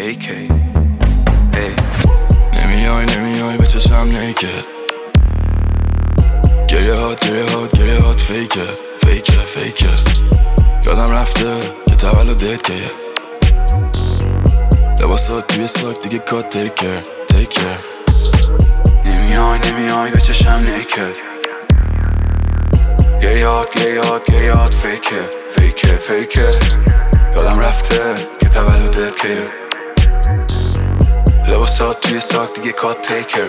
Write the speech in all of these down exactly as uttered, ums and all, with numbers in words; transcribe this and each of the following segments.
ای کی ای نمیای نمیای به چشم نیکه گریه هات گریه هات گریه هات فیکه فیکه فیکه یادم رفته که تولدت کیه لباسات توی ساک دیگه کات تیکر تیکر نمیای نمیای به چشم نیکت گریه هات گریه هات گریه هات فیکه فیکه فیکه یادم رفته که تولدت کیه لباسات توی ساک دیگه کات تیکر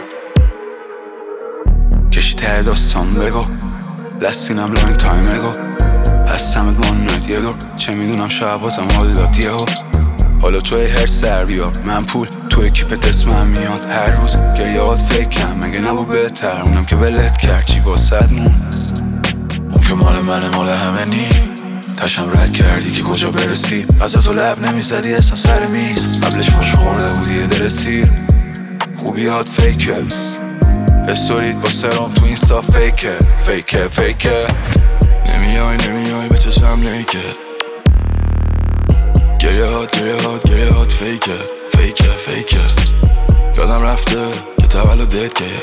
کشی ته داستان بگو لستینم لانگ تایم اگو هستمت وان نایت یه دور چه میدونم شاید بازم حال داد یهو حالا توی هر سر بیا من پول توی کیپت اسمم میاد هر روز گریهات فکرم مگه نبود بهتر اونم که ولت کرد چی واسد مون اون که مال منه مال همه نی تشم رد کردی که کجا برسی از تو لب نمیزدی اصلا سر میز قبلش فش خورده بودی درستی خوبیات فیکه استوریت با سرام تو اینستا فیکه فیکه فیکه نمیای نمیای به چشم نیکه گریه هات گریه هات گریه هات فیکه فیکه فیکه یادم رفته که تولدت کیه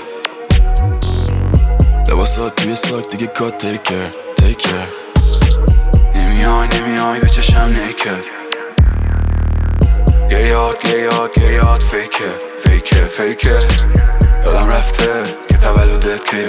لباسات توی ساک دیگه کات تیکر تیکر نمیای نمیای به چشم نیکه گریه هات گریه هات گریه هات فیکه فیکه فیکه یادم رفته که تولدت کیه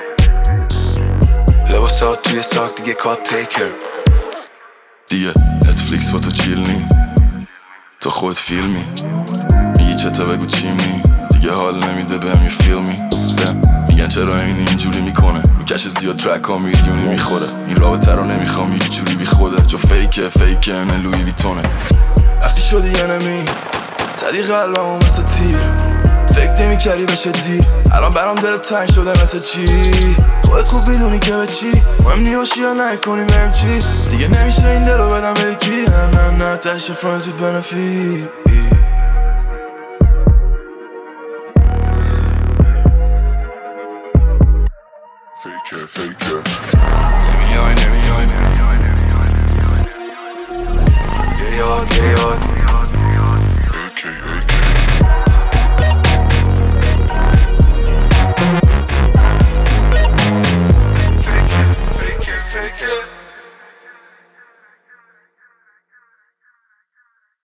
لباسات توی ساک دیگه کات تیکر دیگه نتفلیکس با تو چیل نی تو خود فیلمی میگی چطه بگو چیمنی دیگه حال نمیده بهم یه فیلمی بهم میگن چرا این اینجوری میکنه میکشه زیاد ترک ها میلیونی میخوره این رابطه رو نمیخوام هیچ جوری بی خوده جو فیکه فیکه نه لوی ویتونه وقتی شدی یه نمی زدی قلبمو مثل تیر فکر نمی کردی بشه دیر الان برام دل تنگ شده مثل چی خودت خوب میدونی که به چی مهم نیباشی یا نکنی بهم چی دیگه نمیشه این دل رو بدم به یکی نه نه نه تشه فرانز وید بنفیت فیکه فیکه نمیای نمیای گریه هات گریه هات